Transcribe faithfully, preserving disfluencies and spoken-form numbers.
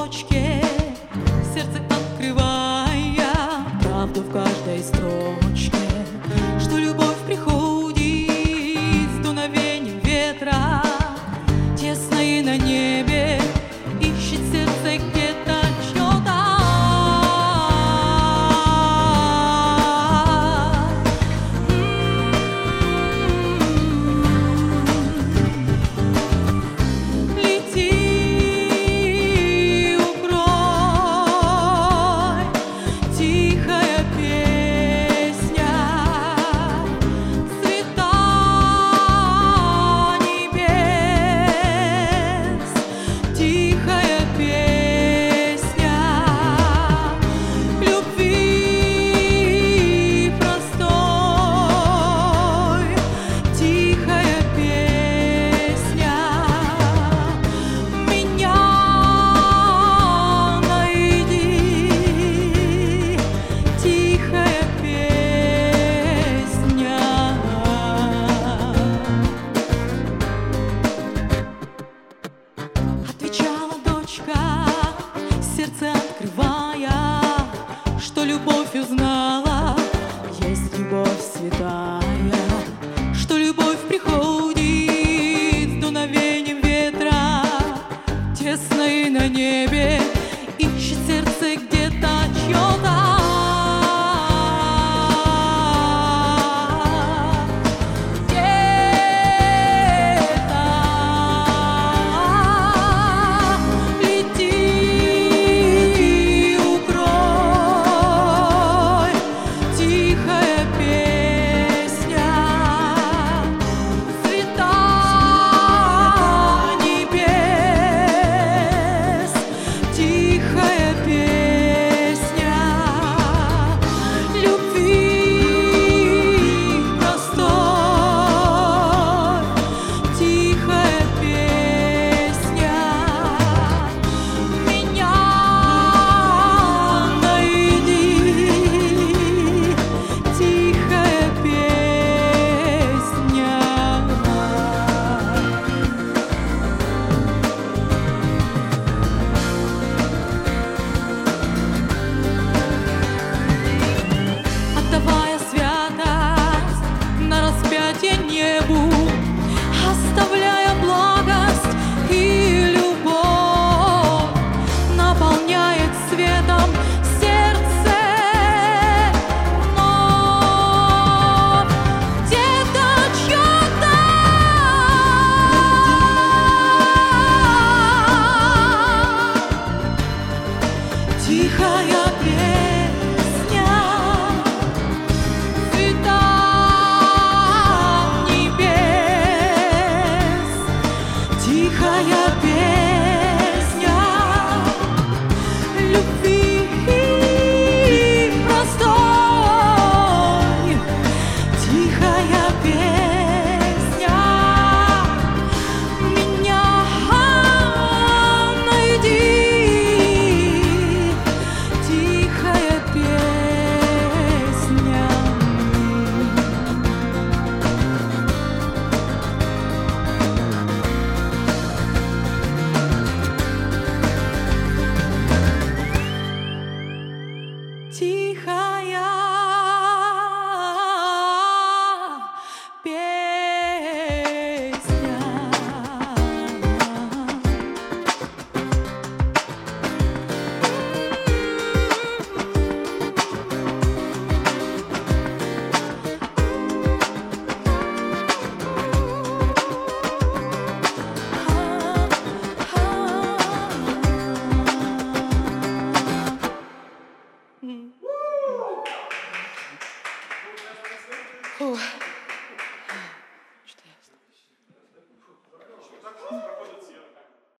дочке, сердце открывая правду в каждой строчке, что любовь приходит с дуновением ветра, тесно и на небе ищет сердце где-то чьё-то. Сердце открывая, что любовь узнала, есть любовь святая, что любовь приходит с дуновением ветра, тесно и на небе ищет сердце где-то чьё-то. Небу, оставляя благость и любовь, наполняет светом сердце вновь. Где-то чьё-то тихая песня, цвета тихая песня любви простой, тихая песня меня найди, тихая песня. Тихая песня. Фух.